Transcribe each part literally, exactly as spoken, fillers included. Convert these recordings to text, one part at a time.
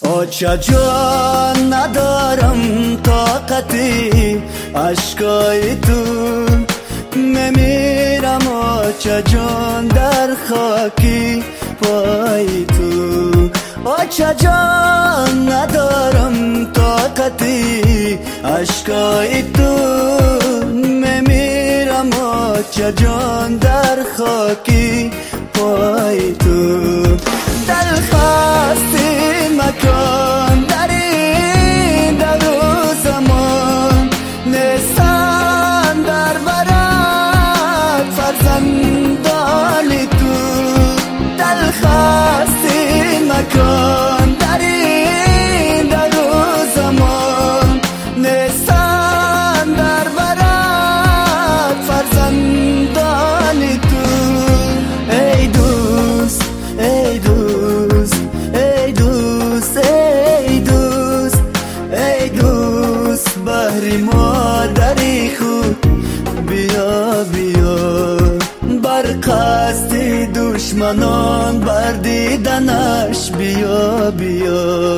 آچا جان ندارم طاقتی اشکای تو میمیرم آچا جان در خاکی پای تو آچا جان ندارم طاقتی اشکای تو میمیرم آچا جان در خاکی پای تو دلخواستی مکان در این در و زمان نیستن در برات فرزندان تو دلخواستی مکان در این در و زمان نیستن در برات فرزندان تو ای دوست ای دوست ای دوست ای دوست ای دوست بهر مادری خود بیا بیا بر قصد دشمنان بر دیدنش بیا بیا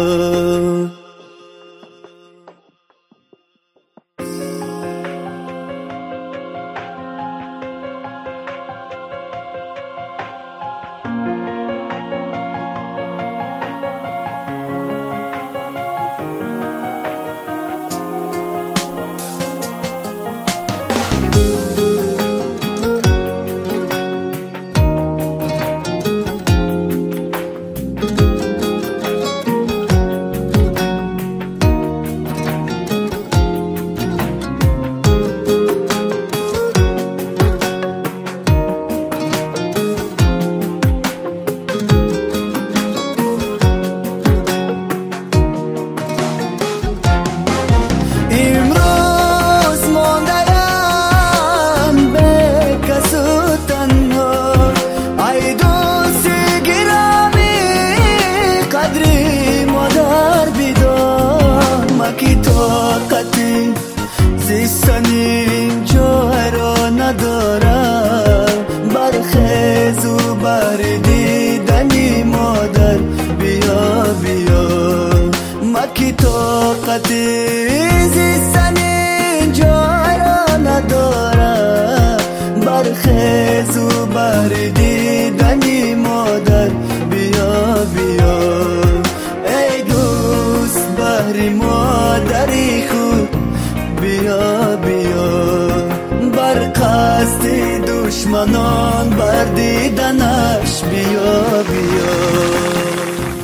طاقتی زیستن اینجا را ندارم برخیز و بر دیدنی مادر بیا بیا مکی طاقتی زیستن اینجا را ندارم برخیز و بر دیدنی مادر بیا بیا ای دوست بهر مادری خود بیا بیا بر قصد دشمنان بر دیدنش بیا بیا